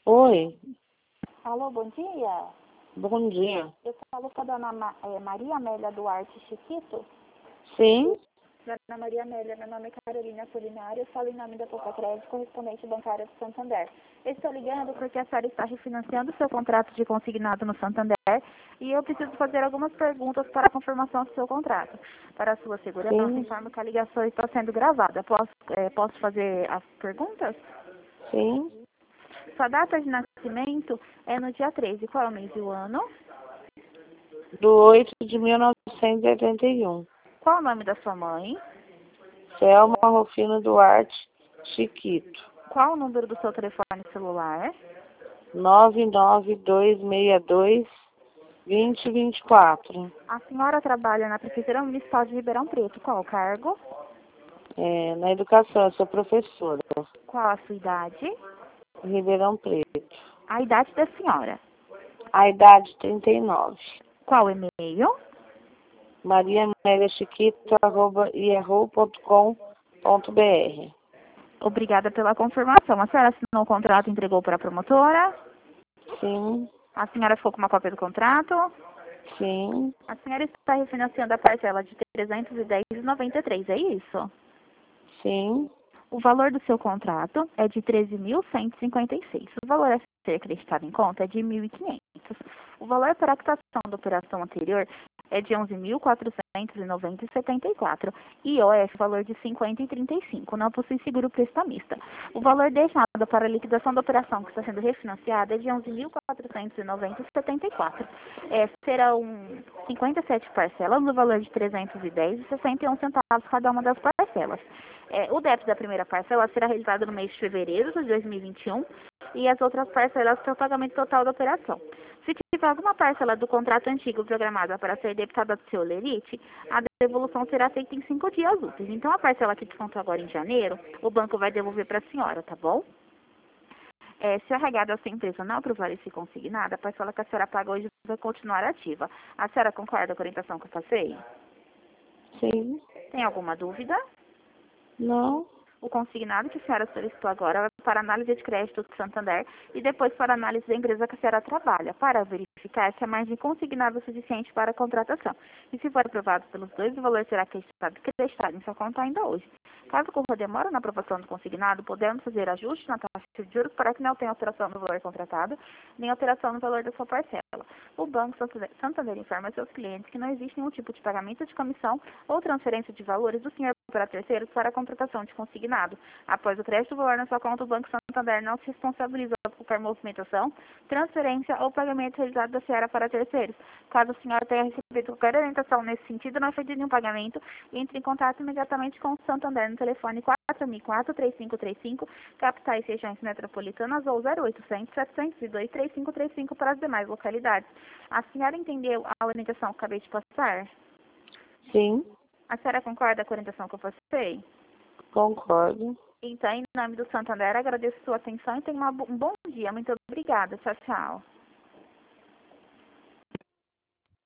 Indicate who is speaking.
Speaker 1: Oi,
Speaker 2: Alô, bom dia.
Speaker 1: bom dia.
Speaker 2: Eu falo com a dona Maria Amélia Duarte Chiquito.
Speaker 1: Sim,
Speaker 2: Dona Maria Amélia, meu nome é Carolina Apolinário, eu falo em nome da Poupa Crédito, correspondente bancária do Santander. Eu estou ligando porque a senhora está refinanciando o seu contrato de consignado no Santander e eu preciso fazer algumas perguntas para a confirmação do seu contrato. Para a sua segurança,
Speaker 1: sim,
Speaker 2: informo que a ligação está sendo gravada. Posso fazer as perguntas?
Speaker 1: sim.
Speaker 2: Sua data de nascimento é no dia 13. Qual é o mês e o ano?
Speaker 1: Do 8 de 1981.
Speaker 2: Qual é o nome da sua mãe?
Speaker 1: Selma Rufino Duarte Chiquito.
Speaker 2: Qual o número do seu telefone celular?
Speaker 1: 99262-2024.
Speaker 2: A senhora trabalha na Prefeitura Municipal de Ribeirão Preto. Qual o cargo?
Speaker 1: Na educação, eu sou professora.
Speaker 2: Qual a sua idade?
Speaker 1: Em Ribeirão Preto.
Speaker 2: A idade da senhora.
Speaker 1: A idade 39.
Speaker 2: Qual o e-mail?
Speaker 1: mariameliachiquito@yahoo.com.br.
Speaker 2: Obrigada pela confirmação. A senhora assinou o contrato e entregou para a promotora?
Speaker 1: Sim,
Speaker 2: A senhora ficou com uma cópia do contrato?
Speaker 1: sim,
Speaker 2: A senhora está refinanciando a parcela de 310,93, é isso?
Speaker 1: sim,
Speaker 2: O valor do seu contrato é de 13.156. O valor a ser acreditado em conta é de 1.500. O valor para a quitação da operação anterior é de 11.490,74 e IOF valor de 50,35. Não possui seguro prestamista. O valor destinado para a liquidação da operação que está sendo refinanciada é de 11.490,74. Serão 57 parcelas no valor de 310,61 centavos cada uma das parcelas. O débito da primeira parcela será realizado no mês de fevereiro de 2021 e as outras parcelas para o pagamento total da operação. Se tiver alguma parcela do contrato antigo programada para ser debitada do seu lerite, a devolução será feita em 5 dias úteis. Então, a parcela que descontou agora em janeiro, o banco vai devolver para a senhora, tá bom? Se a regada da sua empresa não aprovar esse consignado, a parcela que a senhora paga hoje vai continuar ativa. A senhora concorda com a orientação que eu passei?
Speaker 1: sim.
Speaker 2: Tem alguma dúvida?
Speaker 1: Não,
Speaker 2: O consignado que a senhora solicitou agora vai para análise de crédito do Santander e depois para análise da empresa que a senhora trabalha, para verificar se a margem consignada é suficiente para a contratação. E se for aprovado pelos dois, o valor será acreditado em sua conta ainda hoje. Caso ocorra demora na aprovação do consignado, podemos fazer ajustes na taxa de juros para que não tenha alteração no valor contratado, nem alteração no valor da sua parcela. O Banco Santander informa seus clientes que não existe nenhum tipo de pagamento de comissão ou transferência de valores do senhor para terceiros para a contratação de consignado. Após o crédito do valor na sua conta, o Banco Santander não se responsabiliza por qualquer movimentação, transferência ou pagamento realizado da senhora para terceiros. Caso a senhora tenha recebido qualquer orientação nesse sentido, não efetue nenhum pagamento, entre em contato imediatamente com o Santander no telefone 4004-3535, capitais e regiões metropolitanas ou 0800-702-3535 para as demais localidades. A senhora entendeu a orientação que acabei de passar?
Speaker 1: sim,
Speaker 2: A senhora concorda com a orientação que eu passei?
Speaker 1: concordo.
Speaker 2: Então, em nome do Santander, agradeço sua atenção e tenha um bom dia. Muito obrigada. Tchau, tchau.